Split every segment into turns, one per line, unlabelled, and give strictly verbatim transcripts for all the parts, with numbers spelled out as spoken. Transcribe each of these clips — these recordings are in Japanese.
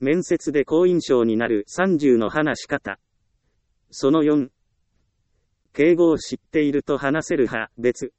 面接で好印象になるさんじゅうの話し方。そのよん。敬語を知っていると話せる派、別。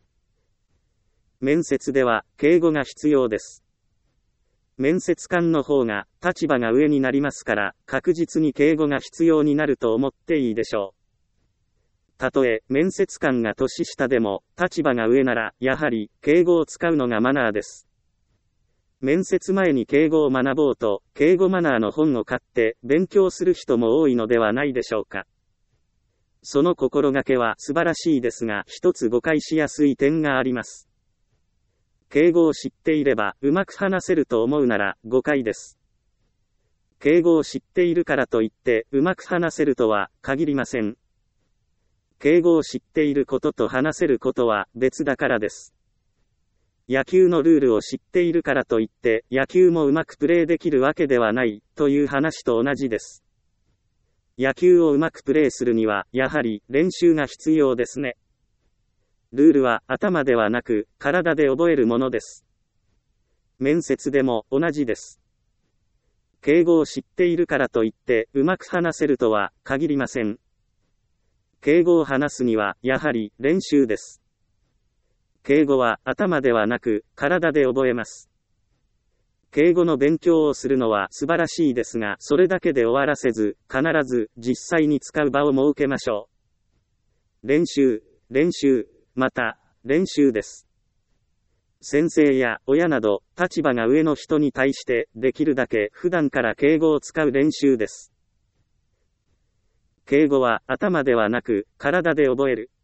面接では敬語が必要です。面接官の方が立場が上になりますから、確実に敬語が必要になると思っていいでしょう。たとえ面接官が年下でも立場が上なら、やはり敬語を使うのがマナーです。面接前に敬語を学ぼうと、敬語マナーの本を買って勉強する人も多いのではないでしょうか。その心がけは素晴らしいですが、一つ誤解しやすい点があります。敬語を知っていればうまく話せると思うなら誤解です。敬語を知っているからといってうまく話せるとは限りません。敬語を知っていることと話せることは別だからです。野球のルールを知っているからといって野球もうまくプレーできるわけではないという話と同じです。野球をうまくプレーするにはやはり練習が必要ですね。ルールは頭ではなく体で覚えるものです。面接でも同じです。敬語を知っているからといってうまく話せるとは限りません。敬語を話すにはやはり練習です。敬語は頭ではなく体で覚えます。敬語の勉強をするのは素晴らしいですが、それだけで終わらせず、必ず実際に使う場を設けましょう。練習、練習、また、練習です。先生や親など、立場が上の人に対して、できるだけ普段から敬語を使う練習です。敬語は頭ではなく、体で覚える。